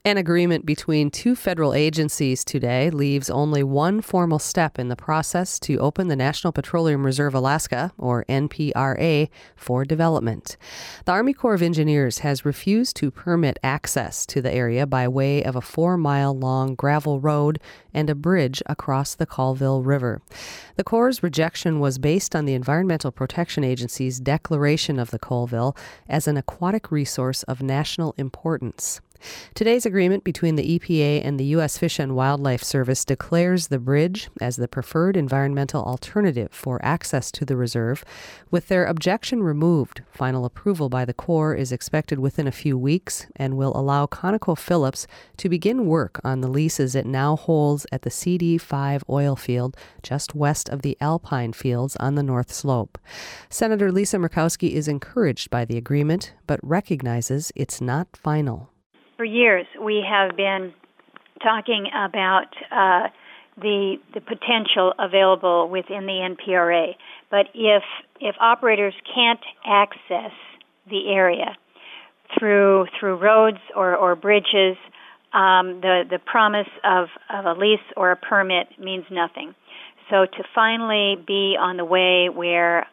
An agreement between two federal agencies today leaves only one formal step in the process to open the National Petroleum Reserve Alaska, or NPRA, for development. The Army Corps of Engineers has refused to permit access to the area by way of a 4-mile-long gravel road and a bridge across the Colville River. The Corps' rejection was based on the Environmental Protection Agency's declaration of the Colville as an aquatic resource of national importance. Today's agreement between the EPA and the U.S. Fish and Wildlife Service declares the bridge as the preferred environmental alternative for access to the reserve. With their objection removed, final approval by the Corps is expected within a few weeks and will allow ConocoPhillips to begin work on the leases it now holds at the CD5 oil field just west of the Alpine Fields on the North Slope. Senator Lisa Murkowski is encouraged by the agreement, but recognizes it's not final. For years, we have been talking about the potential available within the NPRA. But if operators can't access the area through roads or bridges, the promise of a lease or a permit means nothing. So to finally be on the way where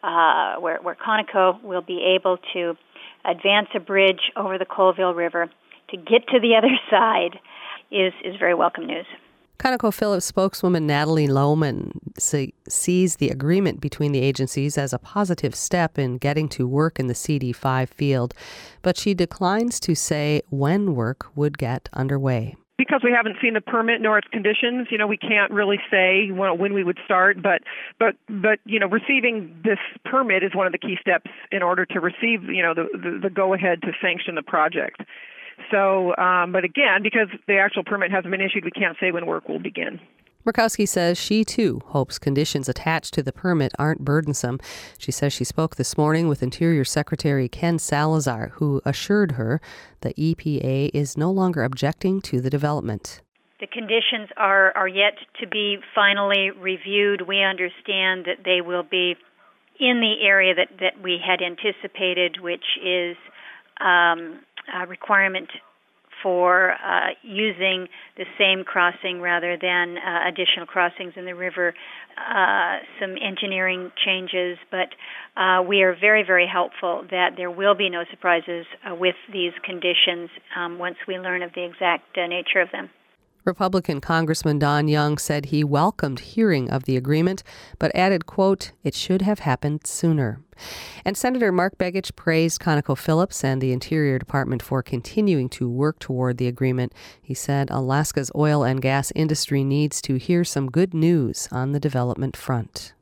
Conoco will be able to advance a bridge over the Colville River to get to the other side is very welcome news. ConocoPhillips spokeswoman Natalie Lohman sees the agreement between the agencies as a positive step in getting to work in the CD5 field, but she declines to say when work would get underway. Because we haven't seen the permit nor its conditions, we can't really say when we would start. But receiving this permit is one of the key steps in order to receive, the go-ahead to sanction the project. So, but again, because the actual permit hasn't been issued, we can't say when work will begin. Murkowski says she, too, hopes conditions attached to the permit aren't burdensome. She says she spoke this morning with Interior Secretary Ken Salazar, who assured her the EPA is no longer objecting to the development. The conditions are yet to be finally reviewed. We understand that they will be in the area that we had anticipated, which is a requirement for using the same crossing rather than additional crossings in the river, some engineering changes, but we are very, very hopeful that there will be no surprises with these conditions once we learn of the exact nature of them. Republican Congressman Don Young said he welcomed hearing of the agreement, but added, quote, "It should have happened sooner." And Senator Mark Begich praised ConocoPhillips and the Interior Department for continuing to work toward the agreement. He said Alaska's oil and gas industry needs to hear some good news on the development front.